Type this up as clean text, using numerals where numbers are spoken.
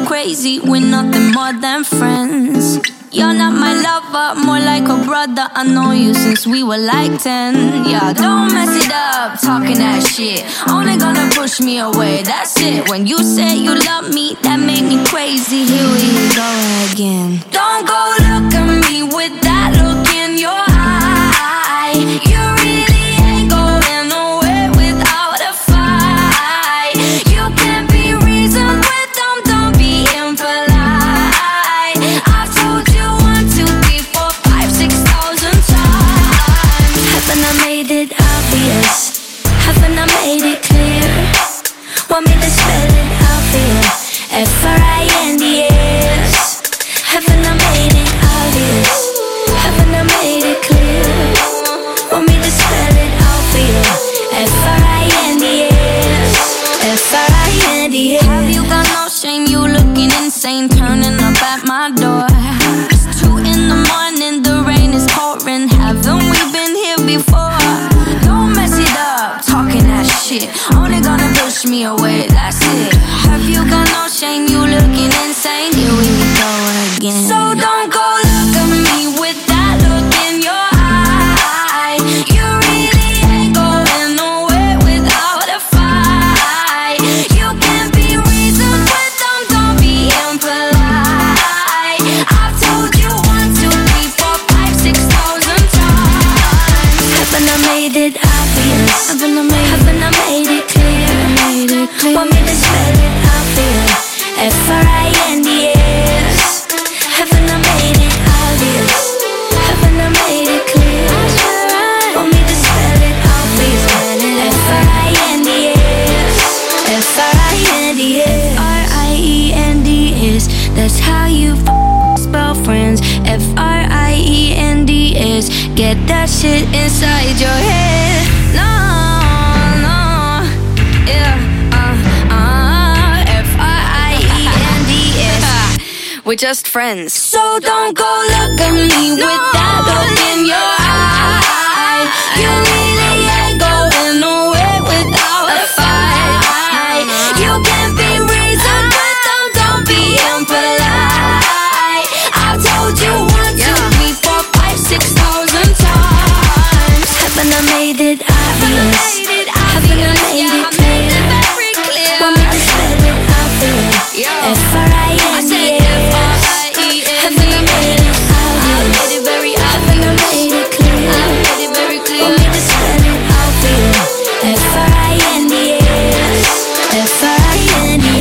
crazy, we're nothing more than friends. You're not my lover, more like a brother. I know you since we were like 10. Yeah, don't mess it up, talking that shit. Only gonna push me away, that's it. When you say you love me, that made me crazy. Here we go again. Don't go look at me with that look in your eye. You really ain't going nowhere without a fight. You can't be reasoned with them, don't be impolite. I've told you 1, 2, 3, 4, 5, 6,000 times. Haven't I made it obvious? Haven't I made it clear? Want me to spell it out for you? F-R-I-N-D-S. Haven't I made it obvious? Haven't I made it clear? Want me to spell it out for you? F-R-I-N-D-S. F-R-I-N-D-S. Have you got no shame? You looking insane, turning up at my door. It's 2 in the morning, the rain is pouring. Haven't we been here before? Don't mess it up, talking that shit. Only gonna push me away, that's it. Have you got no shame? You looking insane. Here we go again. So don't go look at me with that look in your eye. You really ain't going nowhere without a fight. You can't be reasoned with them, don't be impolite. I've told you 1, 2, 3, 4, 5, 6,000 times. Haven't I made it obvious? Haven't I made it clear? Want me to spell it out for you? F-R-I-N-D-S. Haven't I made it obvious? Haven't I made it clear? Want me to spell it out for you? F-R-I-N-D-S. F-R-I-N-D-S. F-R-I-E-N-D-S. That's how you spell friends. F-R-I-E-N-D-S. Get that shit inside your head. No, no, yeah, F-R-I-E-N-D-S. We're just friends. So don't go look at me with that look in your eye. You really ain't going nowhere without a fight. You can't be reasoned with them, don't be impolite. I've told you 1, 2, 3, 4, 5, 6,000 times. Haven't I made it obvious? Haven't I made it clear? Want me to spell it out for you? F-R-I-N-D-S. Haven't I made it obvious? Haven't I made it clear? Want me to spell it out for you? F-R-I-N-D-S. F-R-I-N-D-S.